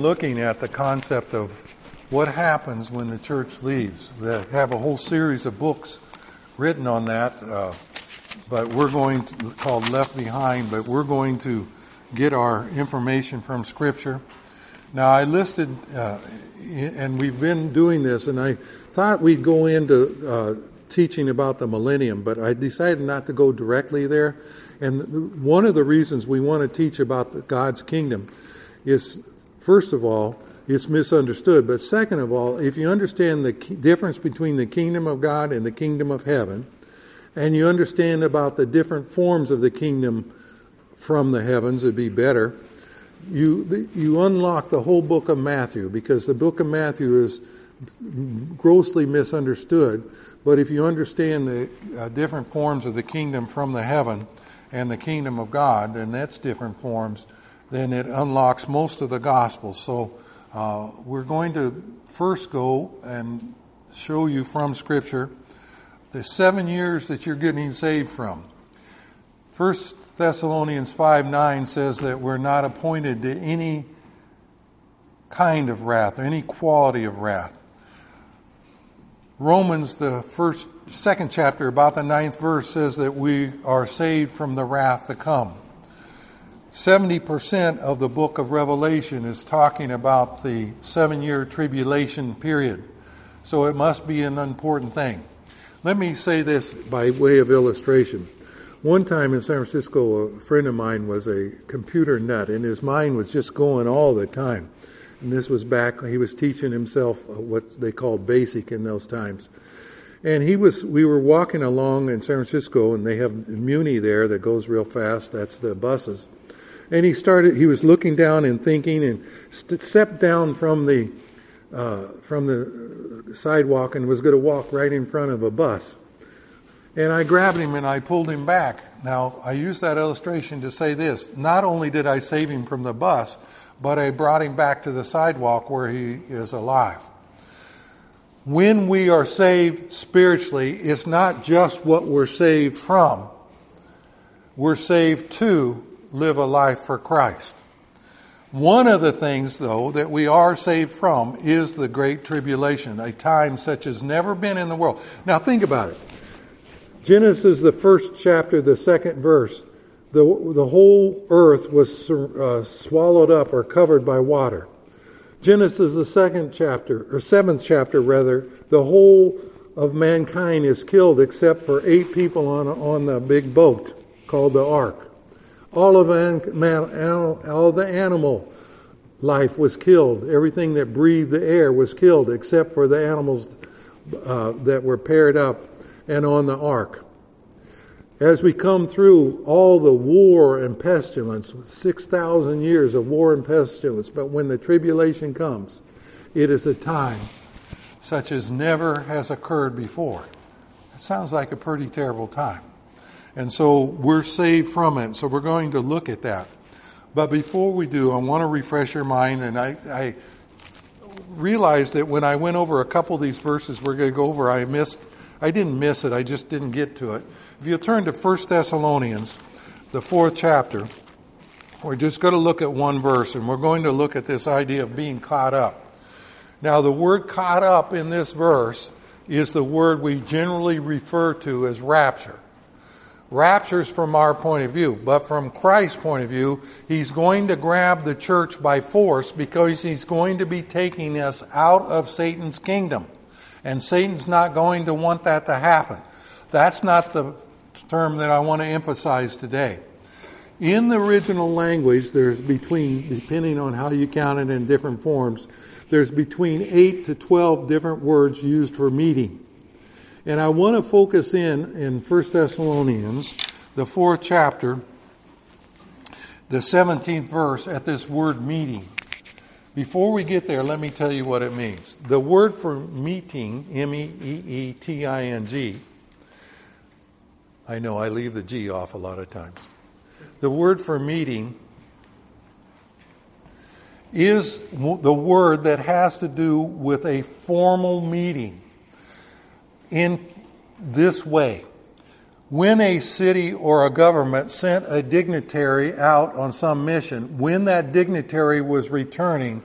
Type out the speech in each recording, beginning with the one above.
looking at the concept of what happens when the church leaves. They have a whole series of books written on that, but we're going to, called Left Behind, but we're going to get our information from Scripture. Now, I listed, and we've been doing this, and I thought we'd go into teaching about the millennium, but I decided not to go directly there. And one of the reasons we want to teach about God's kingdom is, first of all, it's misunderstood. But second of all, if you understand the difference between the kingdom of God and the kingdom of heaven, and you understand about the different forms of the kingdom from the heavens, it'd be better. You unlock the whole book of Matthew, because the book of Matthew is grossly misunderstood. But if you understand the different forms of the kingdom from the heaven and the kingdom of God, and that's different forms, then it unlocks most of the Gospels. So we're going to first go and show you from Scripture the 7 years that you're getting saved from. 1 Thessalonians 5:9 says that we're not appointed to any kind of wrath or any quality of wrath. Romans, the second chapter, about the 9th verse, says that we are saved from the wrath to come. 70% of the book of Revelation is talking about the 7-year tribulation period. So it must be an important thing. Let me say this by way of illustration. One time in San Francisco, a friend of mine was a computer nut, and his mind was just going all the time. And this was back when he was teaching himself what they called BASIC in those times. And we were walking along in San Francisco, and they have Muni there that goes real fast. That's the buses. And he was looking down and thinking, and stepped down from the sidewalk and was going to walk right in front of a bus. And I grabbed him and I pulled him back. Now, I use that illustration to say this. Not only did I save him from the bus, but I brought him back to the sidewalk where he is alive. When we are saved spiritually, it's not just what we're saved from. We're saved to live a life for Christ. One of the things, though, that we are saved from is the Great Tribulation, a time such as never been in the world. Now, think about it. Genesis, the 1st chapter, the 2nd verse. The whole earth was swallowed up or covered by water. Genesis, the 2nd chapter, or 7th chapter rather, the whole of mankind is killed except for 8 people on the big boat called the ark. All of the animal life was killed. Everything that breathed the air was killed except for the animals that were paired up and on the ark. As we come through all the war and pestilence, 6,000 years of war and pestilence, but when the tribulation comes, it is a time such as never has occurred before. It sounds like a pretty terrible time. And so we're saved from it. So we're going to look at that. But before we do, I want to refresh your mind. And I realized that when I went over a couple of these verses we're going to go over, I didn't miss it. I just didn't get to it. If you turn to 1 Thessalonians, the 4th chapter, we're just going to look at one verse. And we're going to look at this idea of being caught up. Now, the word caught up in this verse is the word we generally refer to as rapture. Rapture's from our point of view, but from Christ's point of view, He's going to grab the church by force because He's going to be taking us out of Satan's kingdom. And Satan's not going to want that to happen. That's not the term that I want to emphasize today. In the original language, there's depending on how you count it in different forms, there's between 8 to 12 different words used for meeting. And I want to focus in 1 Thessalonians, the 4th chapter, the 17th verse, at this word meeting. Before we get there, let me tell you what it means. The word for meeting, meeting, I know I leave the G off a lot of times. The word for meeting is the word that has to do with a formal meeting. In this way, when a city or a government sent a dignitary out on some mission, when that dignitary was returning,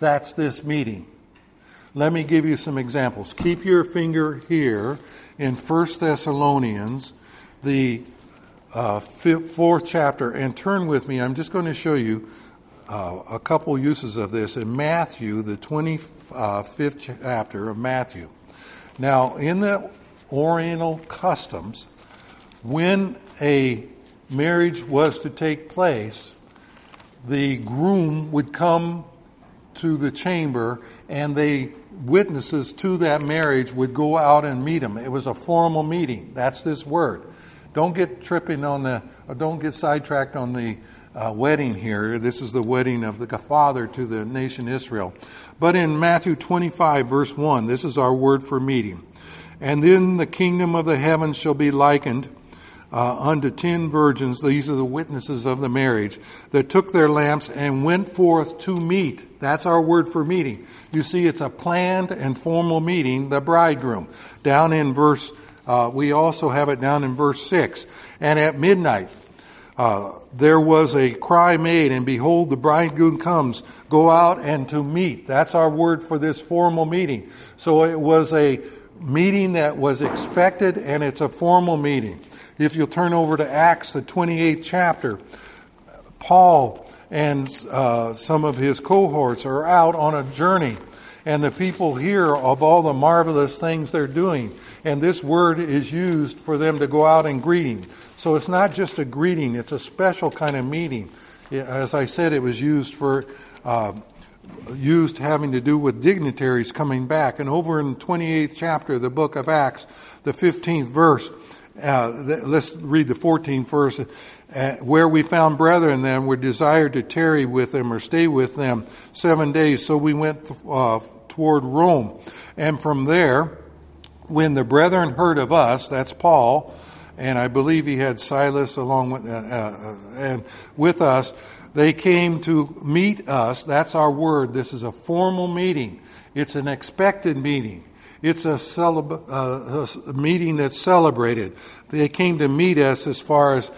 that's this meeting. Let me give you some examples. Keep your finger here in 1 Thessalonians, the 4th chapter, and turn with me. I'm just going to show you a couple uses of this in Matthew, the 25th chapter of Matthew. Now, in the Oriental customs, when a marriage was to take place, the groom would come to the chamber, and the witnesses to that marriage would go out and meet him. It was a formal meeting. That's this word. Don't get sidetracked on the wedding here. This is the wedding of the father to the nation Israel. But in Matthew 25, verse 1, this is our word for meeting. And then the kingdom of the heavens shall be likened unto 10 virgins, these are the witnesses of the marriage, that took their lamps and went forth to meet. That's our word for meeting. You see, it's a planned and formal meeting, the bridegroom. Down in we also have it down in verse 6. And at midnight, there was a cry made, and behold, the bridegroom comes. Go out and to meet. That's our word for this formal meeting. So it was a meeting that was expected, and it's a formal meeting. If you'll turn over to Acts, the 28th chapter, Paul and some of his cohorts are out on a journey, and the people hear of all the marvelous things they're doing, and this word is used for them to go out and greeting. So it's not just a greeting, it's a special kind of meeting. As I said, it was used having to do with dignitaries coming back. And over in the 28th chapter of the book of Acts, the 15th verse, let's read the 14th verse. Where we found brethren then were desired to tarry with them or stay with them 7 days. So we went toward Rome. And from there, when the brethren heard of us, that's Paul, and I believe he had Silas along with us, they came to meet us. That's our word. This is a formal meeting. It's an expected meeting. It's a meeting that's celebrated. They came to meet us as far as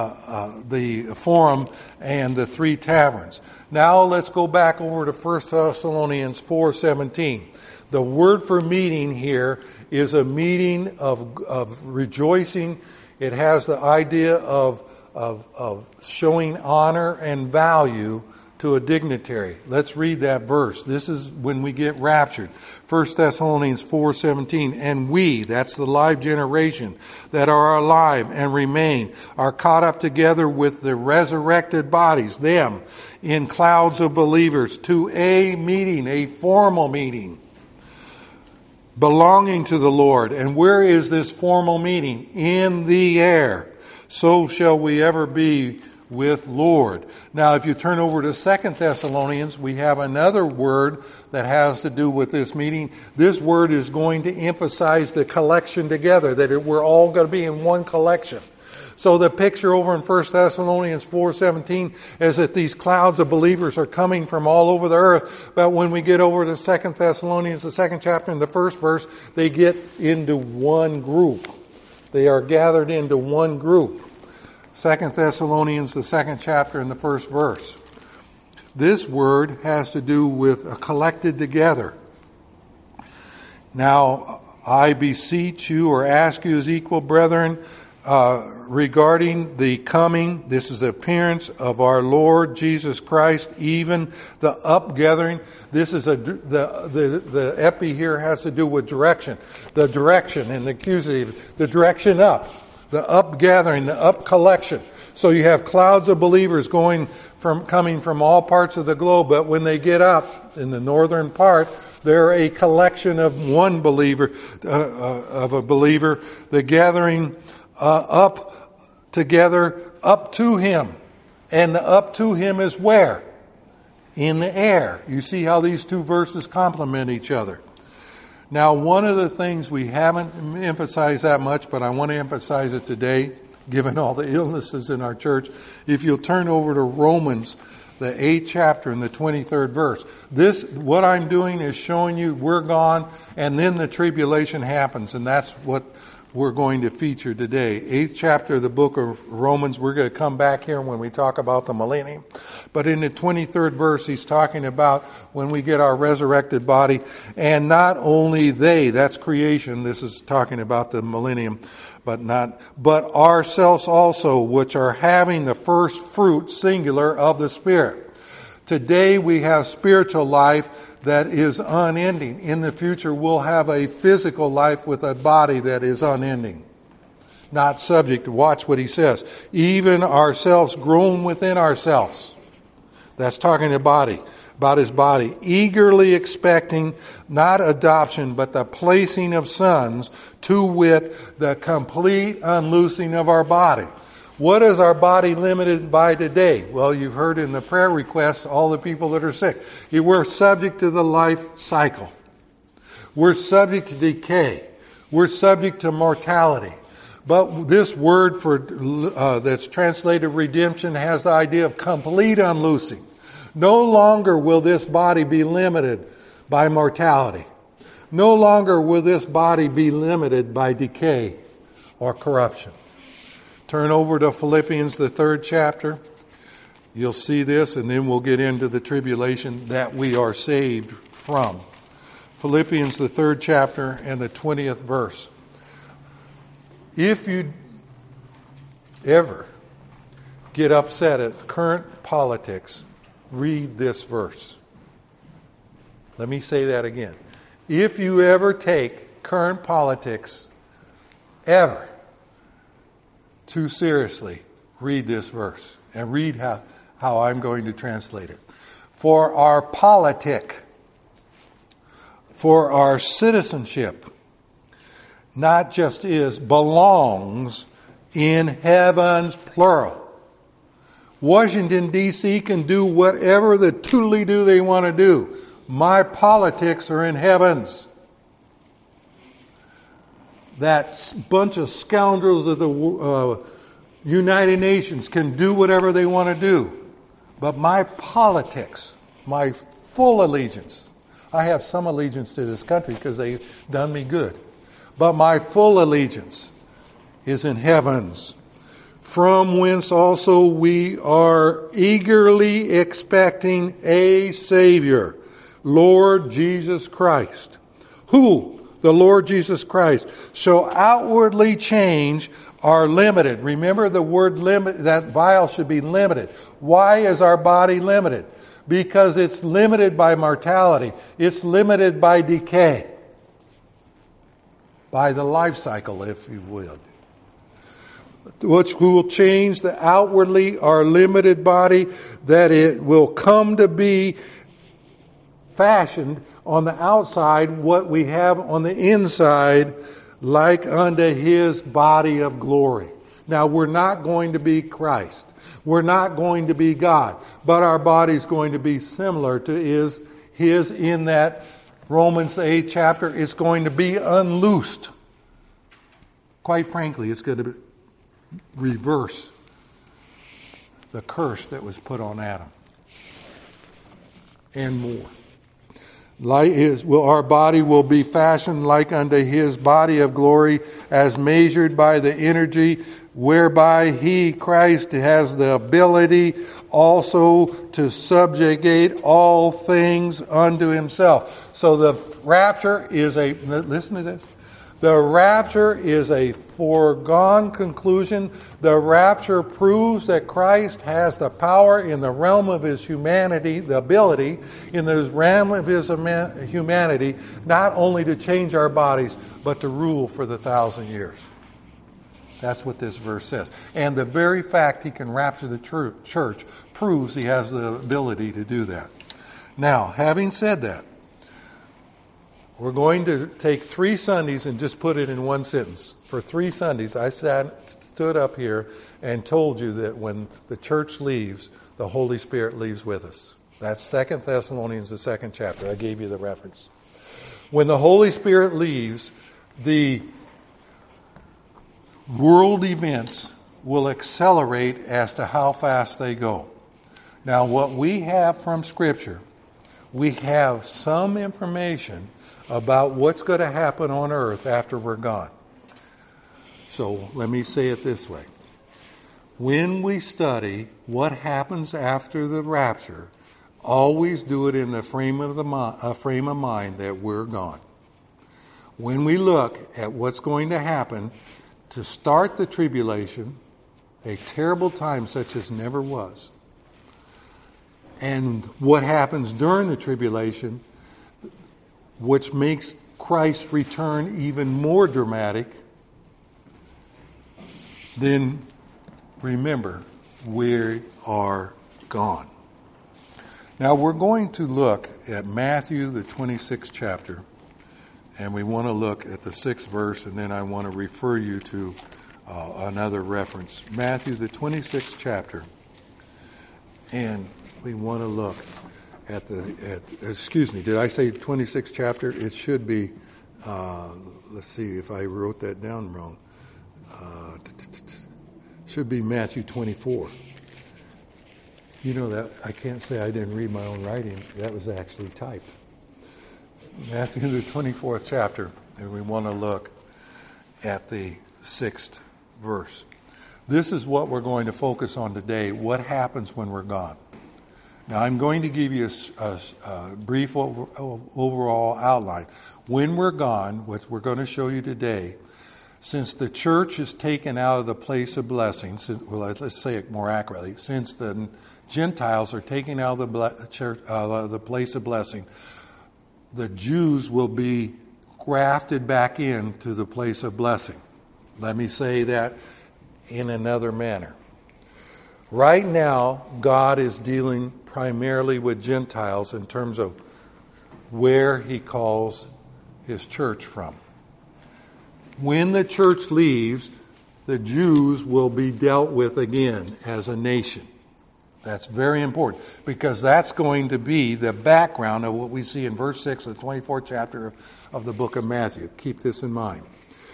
the forum and the 3 taverns. Now let's go back over to 1 Thessalonians 4:17. The word for meeting here is a meeting of rejoicing. It has the idea of showing honor and value to a dignitary. Let's read that verse. This is when we get raptured. 1 Thessalonians 4:17. And we, that's the live generation, that are alive and remain, are caught up together with the resurrected bodies, them, in clouds of believers, to a meeting, a formal meeting, belonging to the Lord. And where is this formal meeting? In the air. So shall we ever be with Lord. Now, if you turn over to 2 Thessalonians, we have another word that has to do with this meeting. This word is going to emphasize the collection together, that we're all going to be in one collection. So the picture over in 1 Thessalonians 4:17 is that these clouds of believers are coming from all over the earth. But when we get over to 2 Thessalonians, the 2nd chapter and the 1st verse, they get into one group. They are gathered into one group. 2 Thessalonians, the 2nd chapter and the 1st verse. This word has to do with a collected together. Now, I beseech you or ask you as equal brethren, regarding the coming, this is the appearance of our Lord Jesus Christ, even the upgathering. This is the epi here has to do with direction. The direction and the accusative, the direction up. The upgathering, the up collection. So you have clouds of believers coming from all parts of the globe, but when they get up in the northern part, they're a collection of one believer, the gathering up together, up to Him. And the up to Him is where? In the air. You see how these two verses complement each other. Now, one of the things we haven't emphasized that much, but I want to emphasize it today, given all the illnesses in our church, if you'll turn over to Romans, the 8th chapter and the 23rd verse. What I'm doing is showing you we're gone, and then the tribulation happens, and that's what we're going to feature today. 8th chapter of the book of Romans. We're going to come back here when we talk about the millennium. But in the 23rd verse, he's talking about when we get our resurrected body. And not only they, that's creation. This is talking about the millennium. But ourselves also, which are having the first fruit, singular, of the Spirit. Today we have spiritual life that is unending. In the future, we'll have a physical life with a body that is unending. Not subject to, watch what he says, even ourselves grown within ourselves. That's talking about his body. Eagerly expecting not adoption, but the placing of sons, to wit, the complete unloosing of our body. What is our body limited by today? Well, you've heard in the prayer request all the people that are sick. We're subject to the life cycle. We're subject to decay. We're subject to mortality. But this word for that's translated redemption has the idea of complete unloosing. No longer will this body be limited by mortality. No longer will this body be limited by decay or corruption. Turn over to Philippians, the 3rd chapter. You'll see this, and then we'll get into the tribulation that we are saved from. Philippians, the 3rd chapter, and the 20th verse. If you ever get upset at current politics, read this verse. Let me say that again. If you ever take current politics, ever, too seriously, read this verse and read how I'm going to translate it. For our politic, for our citizenship, not just is, belongs in heavens, plural. Washington, D.C. can do whatever the toodly-doo they want to do. My politics are in heavens. That bunch of scoundrels of the United Nations can do whatever they want to do. But my politics, my full allegiance, I have some allegiance to this country because they've done me good. But my full allegiance is in heavens, from whence also we are eagerly expecting a Savior, Lord Jesus Christ, who, the Lord Jesus Christ, shall outwardly change our limited. Remember the word limit, that vial should be limited. Why is our body limited? Because it's limited by mortality. It's limited by decay. By the life cycle, if you will. Which will change the outwardly our limited body, that it will come to be fashioned on the outside what we have on the inside, like unto his body of glory. Now, we're not going to be Christ. We're not going to be God. But our body's going to be similar to his in that Romans 8th chapter. It's going to be unloosed. Quite frankly, it's going to reverse the curse that was put on Adam. And more. Our body will be fashioned like unto his body of glory, as measured by the energy whereby he, Christ, has the ability also to subjugate all things unto himself. So the rapture is listen to this. The rapture is a foregone conclusion. The rapture proves that Christ has the power in the realm of his humanity, the ability in the realm of his humanity, not only to change our bodies, but to rule for the 1,000 years. That's what this verse says. And the very fact he can rapture the church proves he has the ability to do that. Now, having said that, we're going to take 3 Sundays and just put it in one sentence. For 3 Sundays, I stood up here and told you that when the church leaves, the Holy Spirit leaves with us. That's 2 Thessalonians, the 2nd chapter. I gave you the reference. When the Holy Spirit leaves, the world events will accelerate as to how fast they go. Now, what we have from Scripture, we have some information about what's going to happen on earth after we're gone. So let me say it this way. When we study what happens after the rapture, always do it in the frame of mind that we're gone. When we look at what's going to happen to start the tribulation, a terrible time such as never was, and what happens during the tribulation, which makes Christ's return even more dramatic, then remember, we are gone. Now we're going to look at Matthew, the 26th chapter, and we want to look at the 6th verse, and then I want to refer you to another reference. Matthew, the 26th chapter, and we want to look at excuse me, did I say 26th chapter? It should be, let's see if I wrote that down wrong. Should be Matthew 24. You know that I can't say I didn't read my own writing. That was actually typed. Matthew, the 24th chapter, and we want to look at the 6th verse. This is what we're going to focus on today, what happens when we're gone. Now, I'm going to give you a brief overall outline. When we're gone, what we're going to show you today, since the church is taken out of the place of blessing, let's say it more accurately, since the Gentiles are taken out of the place of blessing, the Jews will be grafted back into the place of blessing. Let me say that in another manner. Right now, God is dealing primarily with Gentiles in terms of where He calls His church from. When the church leaves, the Jews will be dealt with again as a nation. That's very important because that's going to be the background of what we see in verse 6 of the 24th chapter of the book of Matthew. Keep this in mind.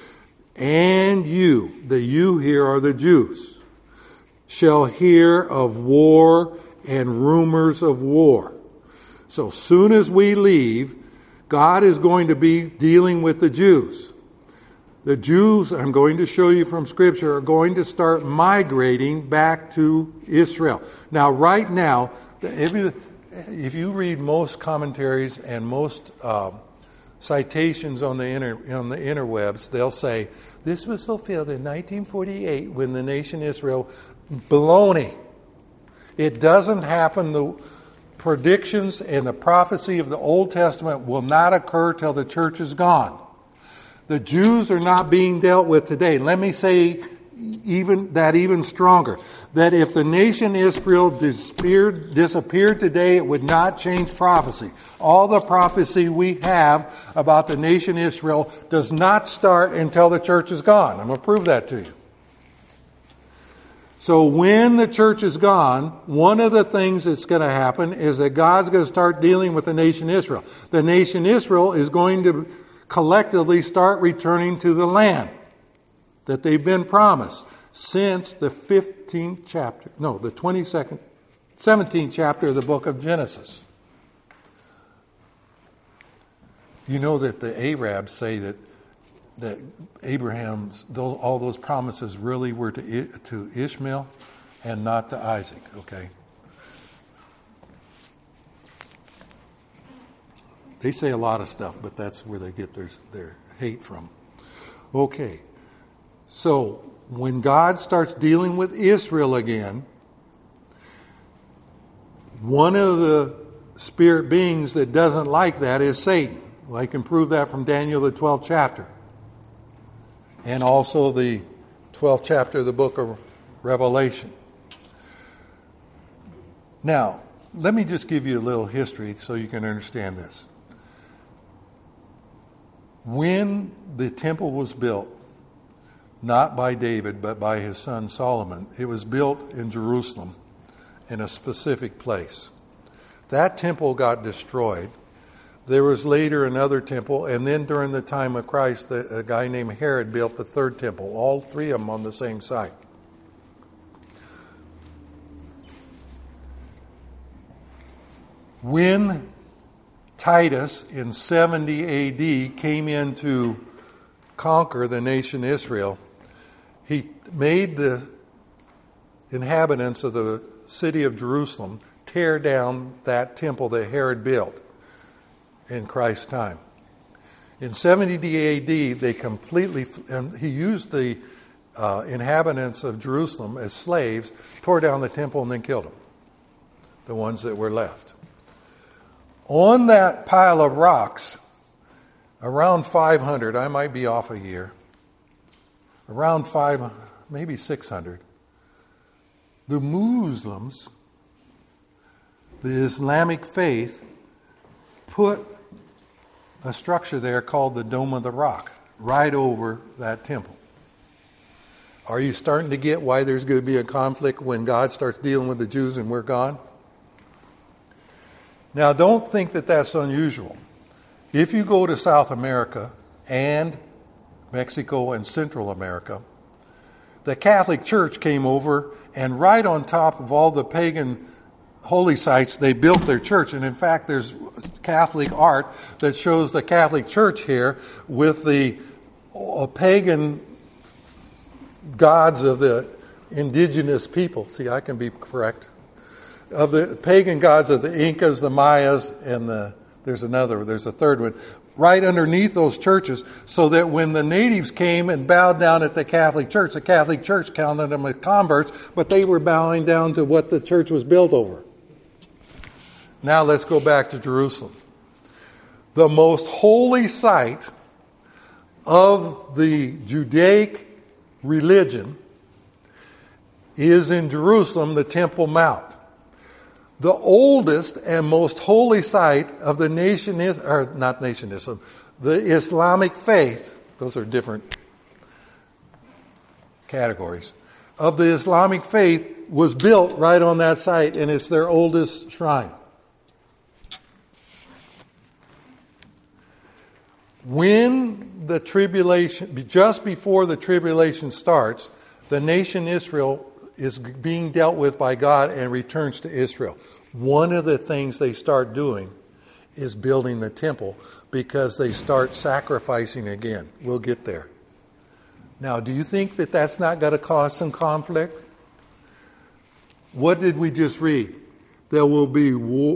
And you, the you here are the Jews, shall hear of war and rumors of war. So soon as we leave, God is going to be dealing with the Jews. The Jews, I'm going to show you from Scripture, are going to start migrating back to Israel. Now, right now, if you read most commentaries and most citations on the interwebs, they'll say, this was fulfilled in 1948 when the nation Israel. Baloney. It doesn't happen. The predictions and the prophecy of the Old Testament will not occur till the church is gone. The Jews are not being dealt with today. Let me say even stronger. That if the nation Israel disappeared today, it would not change prophecy. All the prophecy we have about the nation Israel does not start until the church is gone. I'm going to prove that to you. So when the church is gone, one of the things that's going to happen is that God's going to start dealing with the nation Israel. The nation Israel is going to collectively start returning to the land that they've been promised since the 17th chapter of the book of Genesis. You know that the Arabs say that Abraham's, all those promises really were to Ishmael and not to Isaac, okay? They say a lot of stuff, but that's where they get their hate from. Okay, so when God starts dealing with Israel again, one of the spirit beings that doesn't like that is Satan. Well, I can prove that from Daniel, the 12th chapter. And also the 12th chapter of the book of Revelation. Now, let me just give you a little history so you can understand this. When the temple was built, not by David, but by his son Solomon, it was built in Jerusalem in a specific place. That temple got destroyed. There was later another temple, and then during the time of Christ, a guy named Herod built the third temple, all three of them on the same site. When Titus in 70 AD came in to conquer the nation Israel, he made the inhabitants of the city of Jerusalem tear down that temple that Herod built in Christ's time. In 70 AD, they completely, and he used the inhabitants of Jerusalem as slaves, tore down the temple, and then killed them, the ones that were left. On that pile of rocks, around 500, I might be off a year, around 500, maybe 600, the Muslims, the Islamic faith, put a structure there called the Dome of the Rock right over that temple. Are you starting to get why there's going to be a conflict when God starts dealing with the Jews and we're gone? Now, don't think that that's unusual. If you go to South America and Mexico and Central America, the Catholic Church came over, and right on top of all the pagan holy sites, they built their church. And in fact, there's Catholic art that shows the Catholic Church here with the pagan gods of the indigenous people. See, I can be correct. Of the pagan gods of the Incas, the Mayas, and there's a third one, right underneath those churches, so that when the natives came and bowed down at the Catholic Church counted them as converts, but they were bowing down to what the church was built over. Now let's go back to Jerusalem. The most holy site of the Judaic religion is in Jerusalem, the Temple Mount. The oldest and most holy site of the the Islamic faith, those are different categories, of the Islamic faith was built right on that site, and it's their oldest shrine. When the tribulation, just before the tribulation starts, the nation Israel is being dealt with by God and returns to Israel. One of the things they start doing is building the temple because they start sacrificing again. We'll get there. Now, do you think that that's not going to cause some conflict? What did we just read? There will be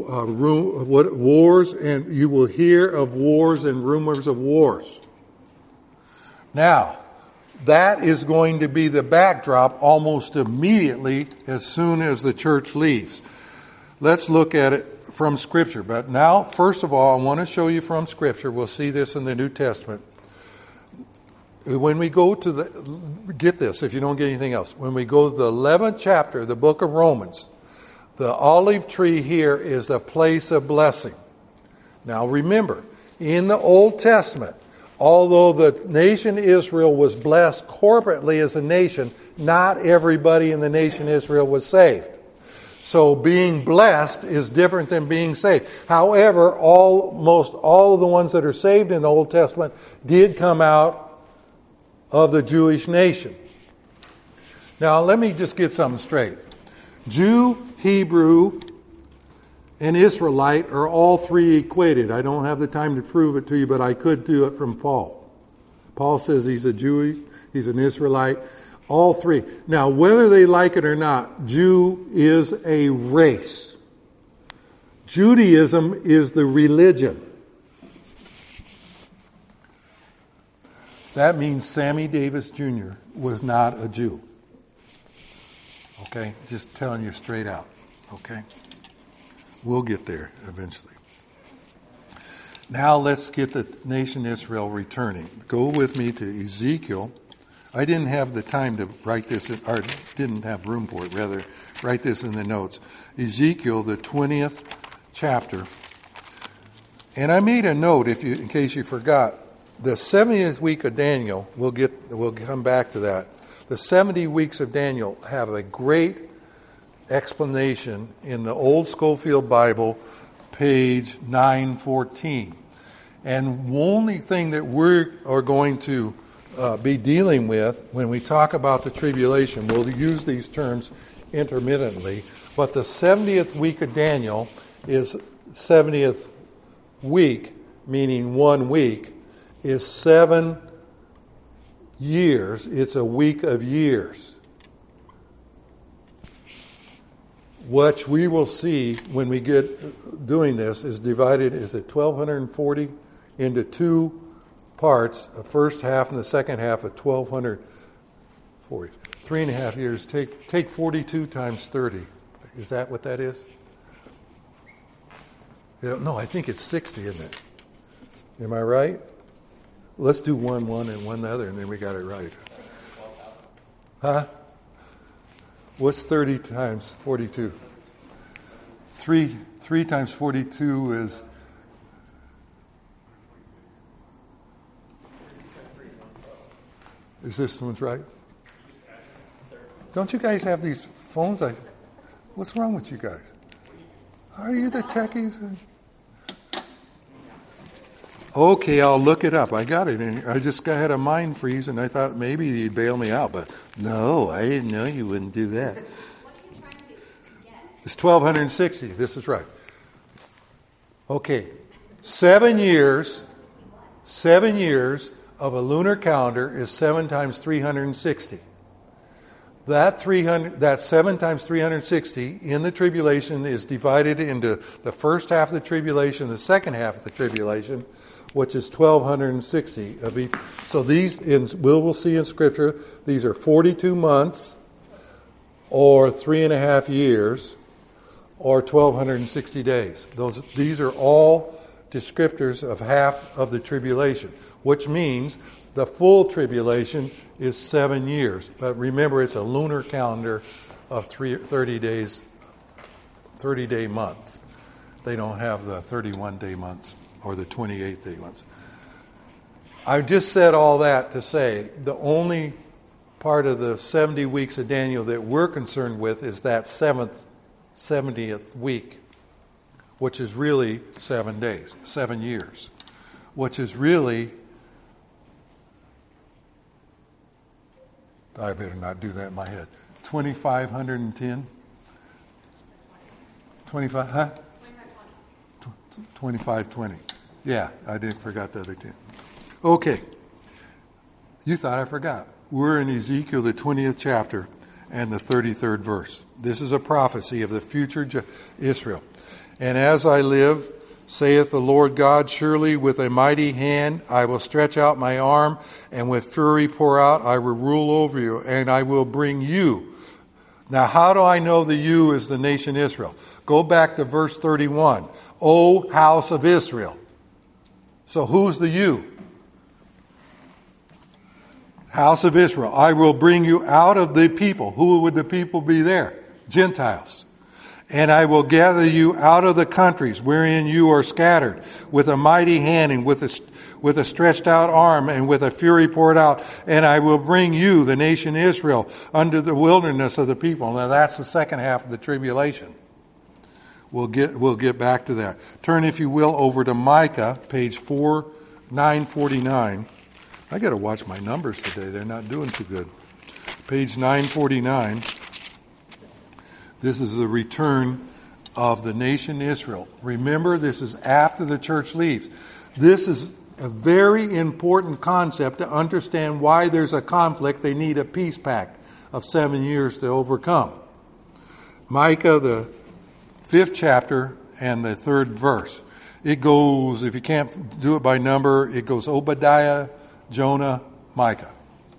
wars, and you will hear of wars and rumors of wars. Now, that is going to be the backdrop almost immediately as soon as the church leaves. Let's look at it from Scripture. But now, first of all, I want to show you from Scripture. We'll see this in the New Testament. When we go to get this, if you don't get anything else. When we go to the 11th chapter of the book of Romans, the olive tree here is the place of blessing. Now remember, in the Old Testament, although the nation Israel was blessed corporately as a nation, not everybody in the nation Israel was saved. So being blessed is different than being saved. However, almost all of the ones that are saved in the Old Testament did come out of the Jewish nation. Now let me just get something straight. Jew, Hebrew, and Israelite are all three equated. I don't have the time to prove it to you, but I could do it from Paul. Paul says he's a Jew, he's an Israelite, all three. Now, whether they like it or not, Jew is a race. Judaism is the religion. That means Sammy Davis Jr. was not a Jew. Okay? Just telling you straight out. Okay? We'll get there eventually. Now let's get the nation Israel returning. Go with me to Ezekiel. I didn't have the time to write this, or didn't have room for it, rather, write this in the notes. Ezekiel, the 20th chapter. And I made a note, in case you forgot, the 70th week of Daniel, we'll come back to that. The 70 weeks of Daniel have a great explanation in the Old Schofield Bible, page 914. And the only thing that we are going to be dealing with when we talk about the tribulation, we'll use these terms intermittently, but the 70th week of Daniel is 70th week, meaning 1 week, is 7 years. It's a week of years. What we will see when we get doing this is divided, is it 1,240 into two parts, the first half and the second half of 1,240. 3.5 years. Take 42 times 30. Is that what that is? Yeah, no, I think it's 60, isn't it? Am I right? Let's do one and one the other, and then we got it right. Huh? What's 30 times 42? 3 times 42 is... Is this one's right? Don't you guys have these phones? What's wrong with you guys? Are you the techies? Okay, I'll look it up. I got it. I just had a mind freeze, and I thought maybe you'd bail me out, but no, I didn't know you wouldn't do that. What are you trying to get? It's 1,260. This is right. Okay, 7 years. 7 years of a lunar calendar is 7 times 360. That 7 times 360 in the tribulation is divided into the first half of the tribulation, the second half of the tribulation, which is 1,260 of each. So these, we'll see in Scripture, these are 42 months, or 3.5 years, or 1,260 days. These are all descriptors of half of the tribulation, which means the full tribulation is 7 years. But remember, it's a lunar calendar of 30 days, 30-day months. They don't have the 31-day months or the 28-day months. I just said all that to say the only part of the 70 weeks of Daniel that we're concerned with is that 70th week, which is really 7 days, 7 years, which is really... I better not do that in my head. 2,510? 25, huh? 2520. Yeah, I forgot the other 10. Okay. You thought I forgot. We're in Ezekiel, the 20th chapter, and the 33rd verse. This is a prophecy of the future Israel. And as I live, saith the Lord God, surely with a mighty hand I will stretch out my arm, and with fury pour out, I will rule over you, and I will bring you. Now, how do I know the you is the nation Israel? Go back to verse 31. O house of Israel. So who's the you? House of Israel. I will bring you out of the people. Who would the people be there? Gentiles. And I will gather you out of the countries wherein you are scattered, with a mighty hand and with a stretched out arm and with a fury poured out. And I will bring you, the nation Israel, under the wilderness of the people. Now that's the second half of the tribulation. We'll get back to that. Turn, if you will, over to Micah, page 949. I got to watch my numbers today. They're not doing too good. Page 949. This is the return of the nation Israel. Remember, this is after the church leaves. This is a very important concept to understand why there's a conflict. They need a peace pact of 7 years to overcome. Micah, the 5th chapter and the 3rd verse. It goes, if you can't do it by number, it goes Obadiah, Jonah, Micah.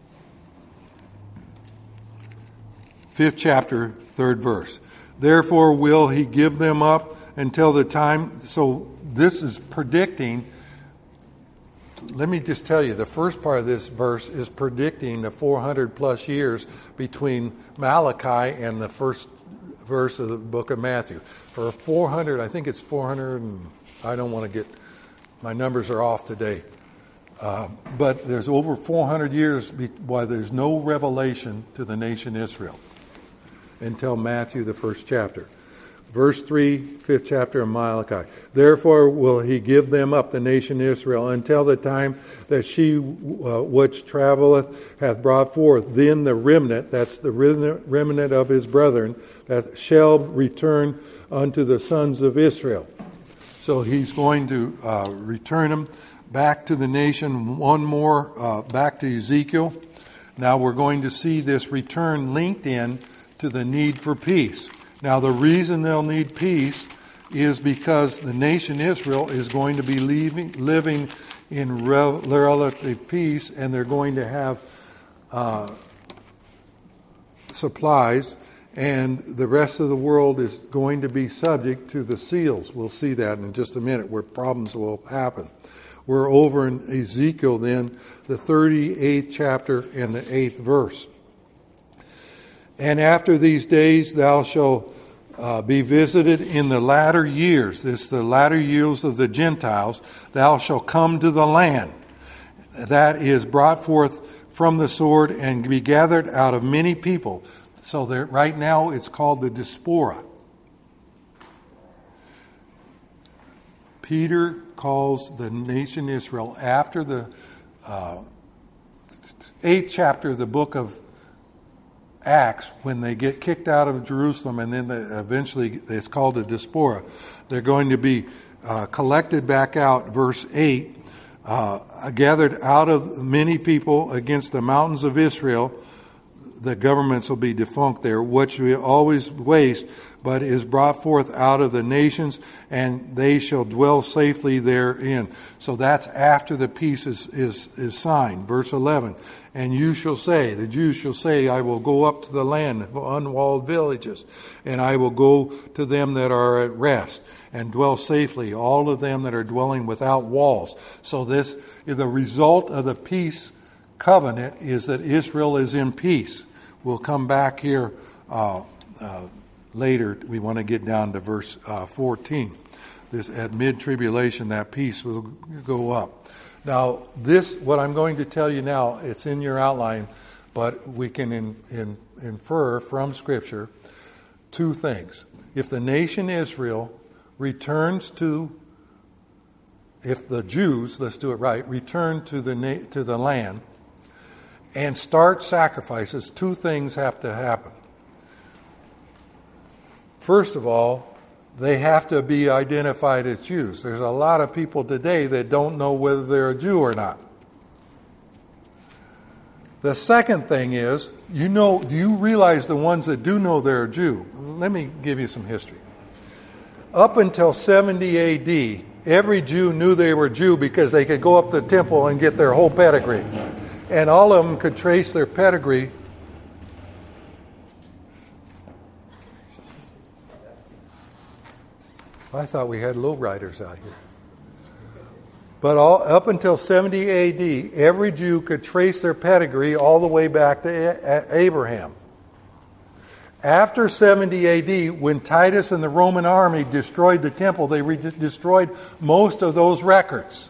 5th chapter, 3rd verse. Therefore will he give them up until the time. So this is predicting. Let me just tell you, the first part of this verse is predicting the 400 plus years between Malachi and the first verse of the book of Matthew. For 400, I think it's 400, and I don't want to get, my numbers are off today. But there's over 400 years why there's no revelation to the nation Israel until Matthew, the 1st chapter. Verse 3, 5th chapter of Malachi. Therefore will he give them up, the nation Israel, until the time that she which traveleth hath brought forth. Then the remnant, that's the remnant of his brethren, that shall return unto the sons of Israel. So he's going to return them back to the nation. One more, back to Ezekiel. Now we're going to see this return linked in to the need for peace. Now the reason they'll need peace is because the nation Israel is going to be living in relative peace, and they're going to have supplies, and the rest of the world is going to be subject to the seals. We'll see that in just a minute, where problems will happen. We're over in Ezekiel then, the 38th chapter and the 8th verse. And after these days thou shalt be visited in the latter years. This is the latter years of the Gentiles. Thou shalt come to the land that is brought forth from the sword and be gathered out of many people. So that right now it's called the diaspora. Peter calls the nation Israel after the 8th chapter of the book of Acts, when they get kicked out of Jerusalem, and then eventually it's called the diaspora. They're going to be collected back out, verse 8, gathered out of many people against the mountains of Israel. The governments will be defunct there, which we always waste, but is brought forth out of the nations, and they shall dwell safely therein. So that's after the peace is signed. Verse 11, and you shall say, the Jews shall say, I will go up to the land of unwalled villages, and I will go to them that are at rest, and dwell safely, all of them that are dwelling without walls. So this, the result of the peace covenant is that Israel is in peace. We'll come back here later. We want to get down to verse 14. This at mid-tribulation, that peace will go up. Now, this, what I'm going to tell you now, it's in your outline, but we can infer from Scripture two things. If the nation Israel returns to, if the Jews, let's do it right, return to the land and start sacrifices, two things have to happen. First of all, they have to be identified as Jews. There's a lot of people today that don't know whether they're a Jew or not. The second thing is, do you realize the ones that do know they're a Jew? Let me give you some history. Up until 70 AD, every Jew knew they were Jew because they could go up to the temple and get their whole pedigree. And all of them could trace their pedigree. I thought we had lowriders out here. But up until 70 AD, every Jew could trace their pedigree all the way back to Abraham. After 70 AD, when Titus and the Roman army destroyed the temple, they destroyed most of those records.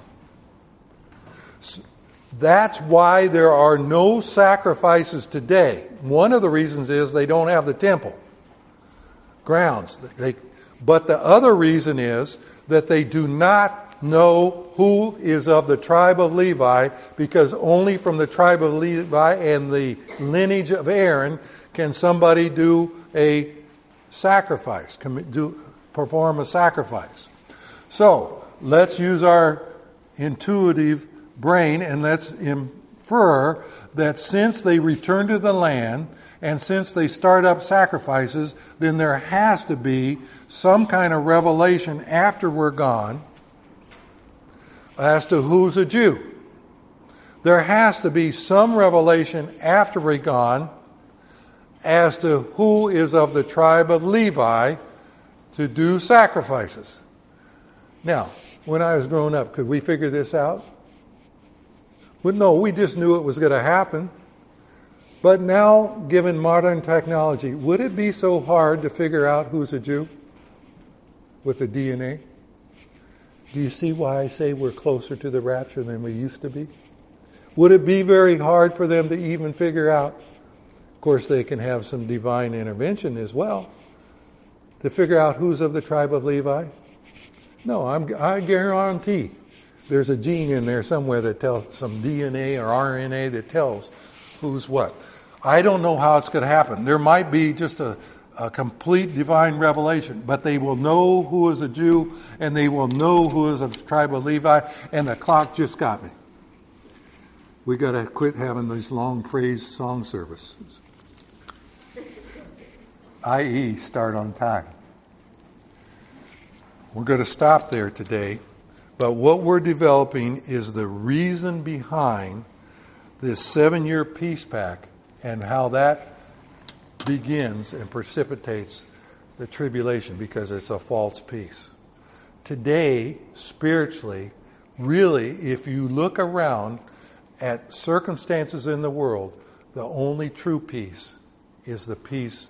That's why there are no sacrifices today. One of the reasons is they don't have the temple grounds. But the other reason is that they do not know who is of the tribe of Levi, because only from the tribe of Levi and the lineage of Aaron can somebody do a sacrifice, perform a sacrifice. So let's use our intuitive brain and let's infer that since they return to the land and since they start up sacrifices, then there has to be some kind of revelation after we're gone as to who's a Jew. There has to be some revelation after we're gone as to who is of the tribe of Levi to do sacrifices. Now, when I was growing up, could we figure this out? Well, no, we just knew it was going to happen. But now, given modern technology, would it be so hard to figure out who's a Jew with the DNA? Do you see why I say we're closer to the rapture than we used to be? Would it be very hard for them to even figure out? Of course, they can have some divine intervention as well to figure out who's of the tribe of Levi. No, I guarantee there's a gene in there somewhere that tells some DNA or RNA that tells who's what. I don't know how it's going to happen. There might be just a complete divine revelation, but they will know who is a Jew and they will know who is of the tribe of Levi, and the clock just got me. We got to quit having these long praise song services, i.e., start on time. We're going to stop there today, but what we're developing is the reason behind this 7-year peace pact and how that begins and precipitates the tribulation, because it's a false peace. Today, spiritually, really, if you look around at circumstances in the world, the only true peace is the peace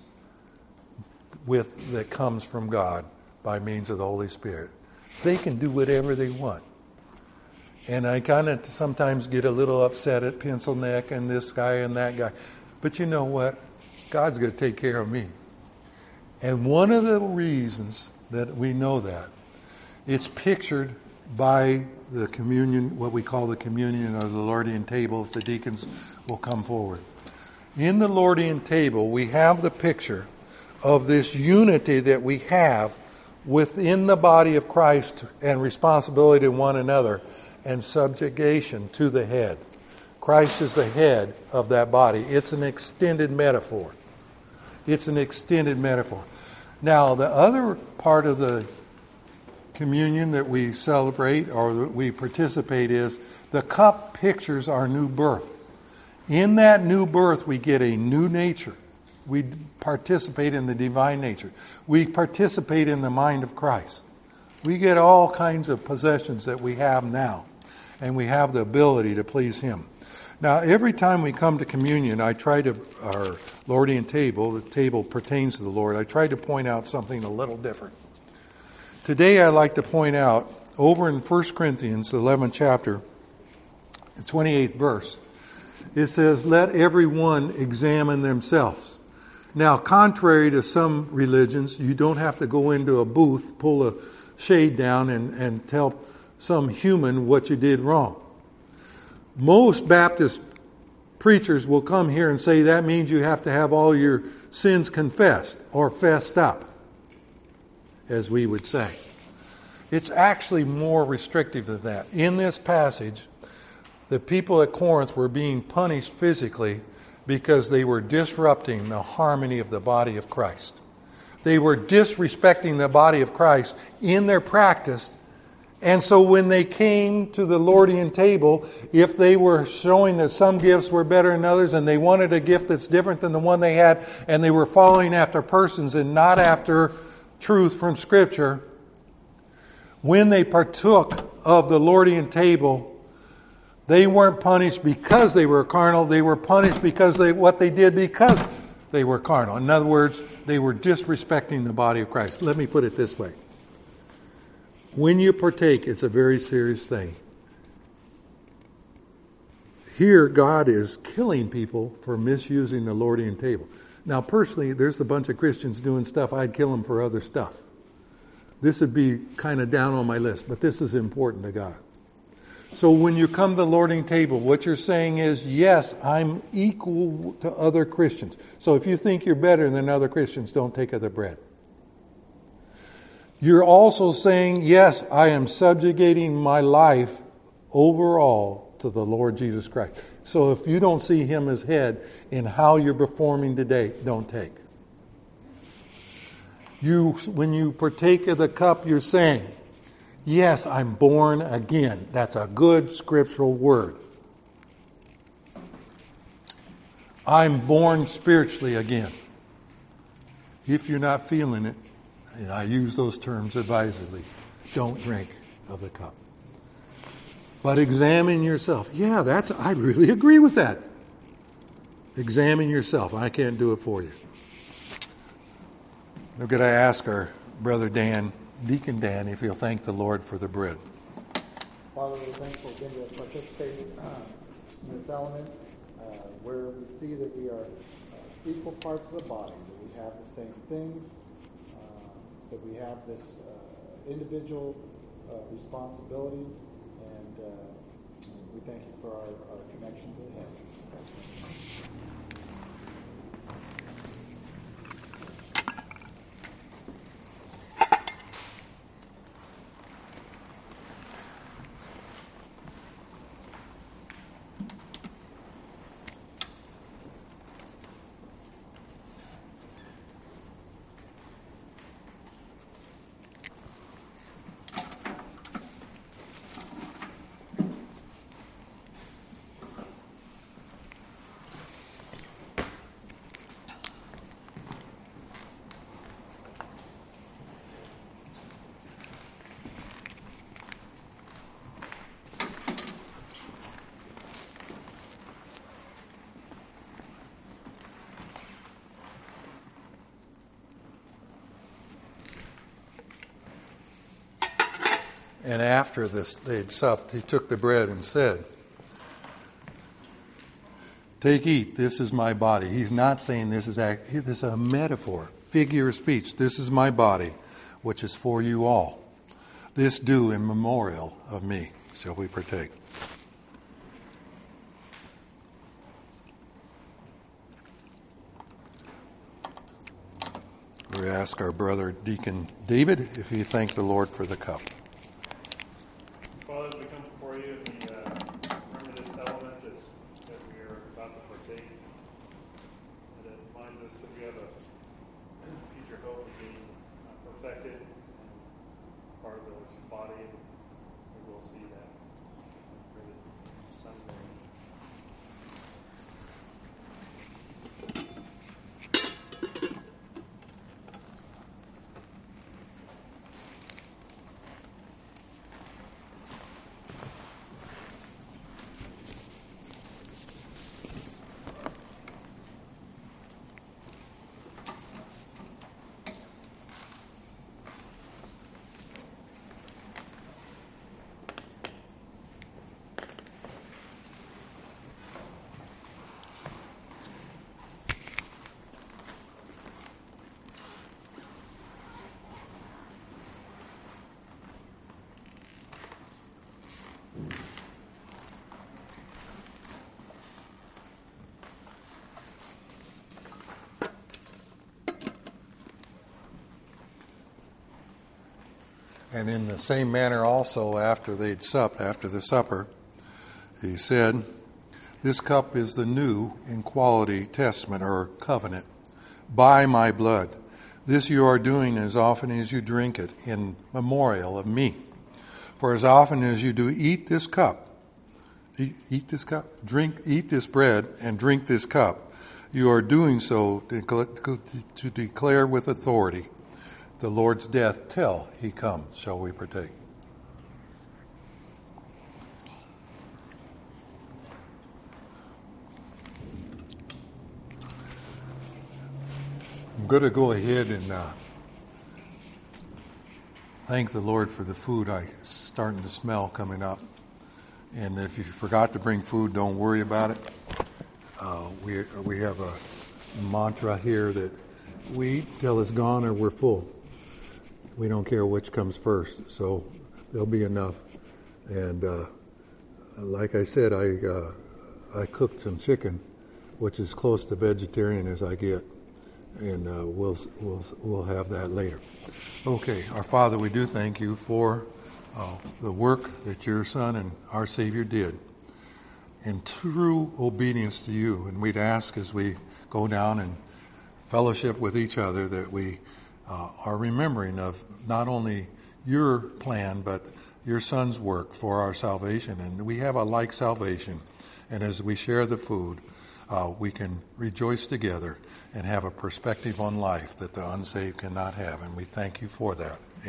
that comes from God by means of the Holy Spirit. They can do whatever they want. And I kind of sometimes get a little upset at Pencil Neck and this guy and that guy. But you know what? God's going to take care of me. And one of the reasons that we know that, it's pictured by the communion, what we call the communion or the Lordian table, if the deacons will come forward. In the Lordian table, we have the picture of this unity that we have within the body of Christ and responsibility to one another and subjugation to the head. Christ is the head of that body. It's an extended metaphor. It's an extended metaphor. Now, the other part of the communion that we celebrate or that we participate is the cup pictures our new birth. In that new birth, we get a new nature. We participate in the divine nature. We participate in the mind of Christ. We get all kinds of possessions that we have now, and we have the ability to please Him. Now, every time we come to communion, I try to, our Lordian table, the table pertains to the Lord, I try to point out something a little different. Today, I'd like to point out, over in 1 Corinthians, the 11th chapter, the 28th verse, it says, "Let everyone examine themselves." Now, contrary to some religions, you don't have to go into a booth, pull a shade down, and tell some human what you did wrong. Most Baptist preachers will come here and say that means you have to have all your sins confessed or fessed up, as we would say. It's actually more restrictive than that. In this passage, the people at Corinth were being punished physically because they were disrupting the harmony of the body of Christ. They were disrespecting the body of Christ in their practice. And so when they came to the Lordian table, if they were showing that some gifts were better than others and they wanted a gift that's different than the one they had, and they were following after persons and not after truth from Scripture, when they partook of the Lordian table, they weren't punished because they were carnal. They were punished because what they did because they were carnal. In other words, they were disrespecting the body of Christ. Let me put it this way. When you partake, it's a very serious thing. Here, God is killing people for misusing the Lordian table. Now, personally, there's a bunch of Christians doing stuff. I'd kill them for other stuff. This would be kind of down on my list, but this is important to God. So when you come to the Lordian table, what you're saying is, yes, I'm equal to other Christians. So if you think you're better than other Christians, don't take of the bread. You're also saying, yes, I am subjugating my life overall to the Lord Jesus Christ. So if you don't see Him as head in how you're performing today, don't take. When you partake of the cup, you're saying, yes, I'm born again. That's a good scriptural word. I'm born spiritually again. If you're not feeling it, and I use those terms advisedly, don't drink of the cup. But examine yourself. Yeah, I really agree with that. Examine yourself. I can't do it for you. Now, could I ask our brother Dan, Deacon Dan, if he'll thank the Lord for the bread. Father, we're thankful again to participate in this element where we see that we are equal parts of the body, that we have the same things, that we have this individual responsibilities, and we thank you for our connection to the head. And after this, they had supped, he took the bread and said, "Take, eat, this is my body." He's not saying this is a metaphor, figure of speech. "This is my body, which is for you all. This do in memorial of me." Shall we partake? We ask our brother Deacon David if he thanked the Lord for the cup. Father, as we come before you and we remember this element that we are about to partake, and it reminds us that we have a future hope of being perfected and part of the body, and we will see that. Pray that your Son's name. And in the same manner also, after they'd supped, after the supper, he said, "This cup is the new in quality testament or covenant by my blood. This you are doing as often as you drink it in memorial of me. For as often as you do eat this cup, eat this bread and drink this cup, you are doing so to declare with authority the Lord's death till he comes." Shall we partake? I'm going to go ahead and thank the Lord for the food I'm starting to smell coming up. And if you forgot to bring food, don't worry about it. We have a mantra here that we eat till it's gone or we're full. We don't care which comes first, so there'll be enough. And like I said, I cooked some chicken, which is close to vegetarian as I get, and we'll have that later. Okay, our Father, we do thank you for the work that your Son and our Savior did in true obedience to you, and we'd ask as we go down and fellowship with each other that we are remembering of not only your plan, but your Son's work for our salvation. And we have a like salvation. And as we share the food, we can rejoice together and have a perspective on life that the unsaved cannot have. And we thank you for that.